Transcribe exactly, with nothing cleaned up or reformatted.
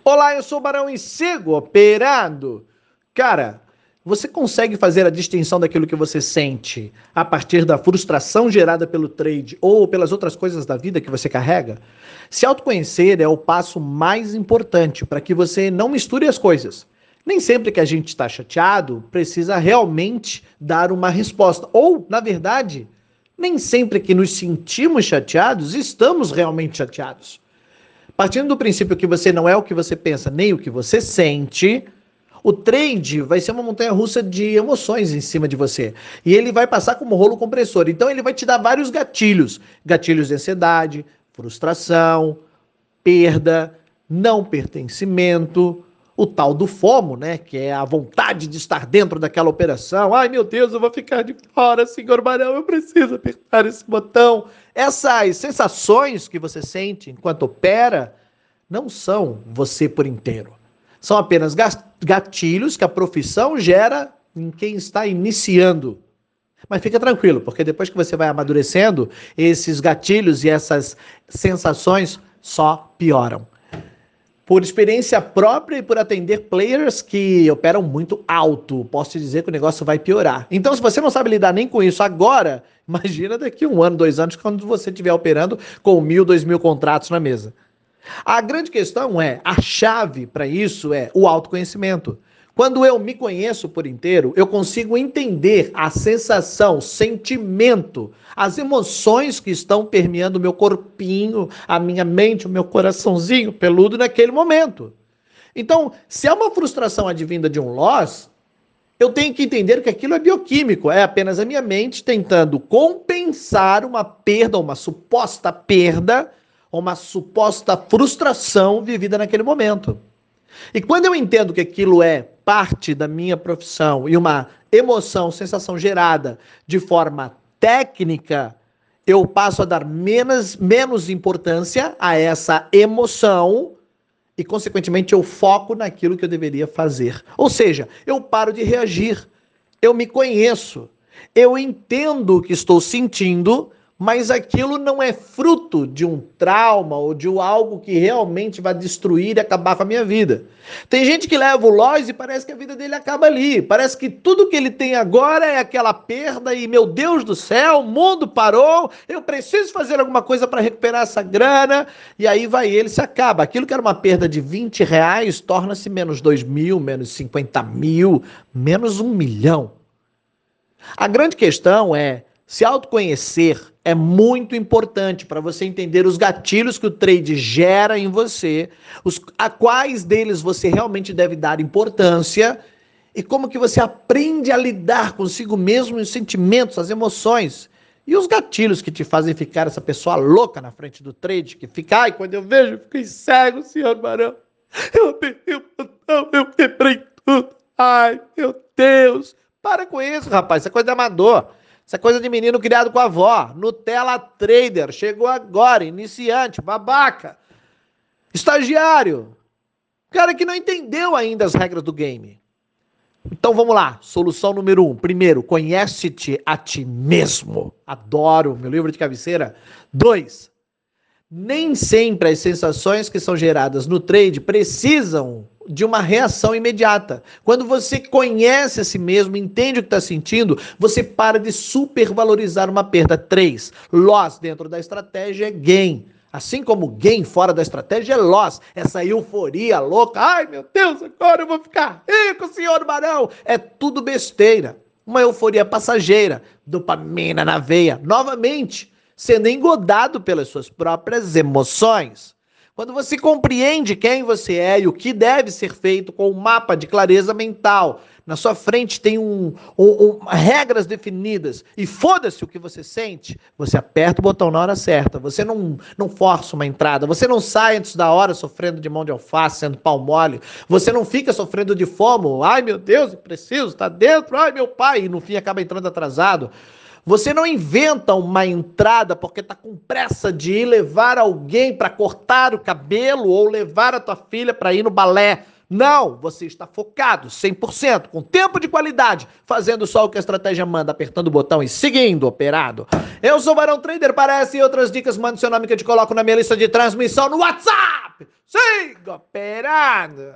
Olá, eu sou o Barão e sigo operando. Cara, você consegue fazer a distinção daquilo que você sente a partir da frustração gerada pelo trade ou pelas outras coisas da vida que você carrega? Se autoconhecer é o passo mais importante para que você não misture as coisas. Nem sempre que a gente está chateado precisa realmente dar uma resposta. Ou, na verdade, nem sempre que nos sentimos chateados estamos realmente chateados. Partindo do princípio que você não é o que você pensa, nem o que você sente, o trade vai ser uma montanha-russa de emoções em cima de você. E ele vai passar como rolo compressor. Então ele vai te dar vários gatilhos. Gatilhos de ansiedade, frustração, perda, não pertencimento, o tal do FOMO, né? Que é a vontade de estar dentro daquela operação. Ai, meu Deus, eu vou ficar de fora, senhor Barão, eu preciso apertar esse botão. Essas sensações que você sente enquanto opera não são você por inteiro. São apenas gatilhos que a profissão gera em quem está iniciando. Mas fica tranquilo, porque depois que você vai amadurecendo, esses gatilhos e essas sensações só pioram. Por experiência própria e por atender players que operam muito alto, posso te dizer que o negócio vai piorar. Então, se você não sabe lidar nem com isso agora, imagina daqui um ano, dois anos, quando você estiver operando com mil, dois mil contratos na mesa. A grande questão é, a chave para isso é o autoconhecimento. Quando eu me conheço por inteiro, eu consigo entender a sensação, sentimento, as emoções que estão permeando o meu corpinho, a minha mente, o meu coraçãozinho peludo naquele momento. Então, se há uma frustração advinda de um loss, eu tenho que entender que aquilo é bioquímico, é apenas a minha mente tentando compensar uma perda, uma suposta perda, uma suposta frustração vivida naquele momento. E quando eu entendo que aquilo é parte da minha profissão e uma emoção, sensação gerada de forma técnica, eu passo a dar menos, menos importância a essa emoção e, consequentemente, eu foco naquilo que eu deveria fazer. Ou seja, eu paro de reagir, eu me conheço, eu entendo o que estou sentindo, mas aquilo não é fruto de um trauma ou de algo que realmente vai destruir e acabar com a minha vida. Tem gente que leva o loss e parece que a vida dele acaba ali. Parece que tudo que ele tem agora é aquela perda e, meu Deus do céu, o mundo parou, eu preciso fazer alguma coisa para recuperar essa grana. E aí vai ele, se acaba. Aquilo que era uma perda de vinte reais torna-se menos dois mil, menos cinquenta mil, menos um milhão. A grande questão é, se autoconhecer é muito importante para você entender os gatilhos que o trade gera em você, os, a quais deles você realmente deve dar importância e como que você aprende a lidar consigo mesmo, os sentimentos, as emoções e os gatilhos que te fazem ficar essa pessoa louca na frente do trade, que fica, ai, quando eu vejo, eu fico cego, senhor Barão, eu apertei o botão, eu quebrei tudo, ai, meu Deus, para com isso, rapaz, isso é coisa de amador. Essa coisa de menino criado com a avó. Nutella trader. Chegou agora. Iniciante. Babaca. Estagiário. Cara que não entendeu ainda as regras do game. Então vamos lá. Solução número um. Primeiro, conhece-te a ti mesmo. Adoro meu livro de cabeceira. Dois, nem sempre as sensações que são geradas no trade precisam de uma reação imediata. Quando você conhece a si mesmo, entende o que está sentindo, você para de supervalorizar uma perda. Três, loss dentro da estratégia é gain. Assim como gain fora da estratégia é loss. Essa euforia louca, ai meu Deus, agora eu vou ficar rico, senhor Barão. É tudo besteira. Uma euforia passageira, dopamina na veia. Novamente, sendo engodado pelas suas próprias emoções. Quando você compreende quem você é e o que deve ser feito com um mapa de clareza mental, na sua frente tem um, um, um, regras definidas e foda-se o que você sente, você aperta o botão na hora certa, você não, não força uma entrada, você não sai antes da hora sofrendo de mão de alface, sendo pau mole, você não fica sofrendo de FOMO, ai meu Deus, eu preciso, tá dentro, ai meu pai, e no fim acaba entrando atrasado. Você não inventa uma entrada porque está com pressa de ir levar alguém para cortar o cabelo ou levar a tua filha para ir no balé. Não, você está focado cem por cento, com tempo de qualidade, fazendo só o que a estratégia manda, apertando o botão e seguindo, operado. Eu sou o Barão Trader, para essa e outras dicas, mande seu nome que eu te coloco na minha lista de transmissão no WhatsApp. Siga, operado.